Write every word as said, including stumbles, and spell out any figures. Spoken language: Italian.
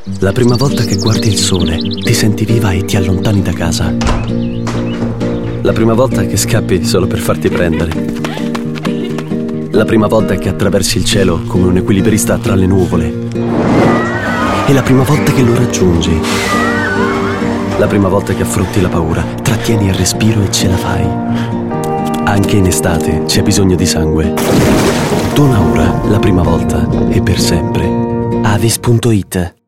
La prima volta che guardi il sole, ti senti viva e ti allontani da casa. La prima volta che scappi solo per farti prendere. La prima volta che attraversi il cielo come un equilibrista tra le nuvole. E la prima volta che lo raggiungi. La prima volta che affronti la paura, trattieni il respiro e ce la fai. Anche in estate c'è bisogno di sangue. Dona ora la prima volta e per sempre. Avis punto it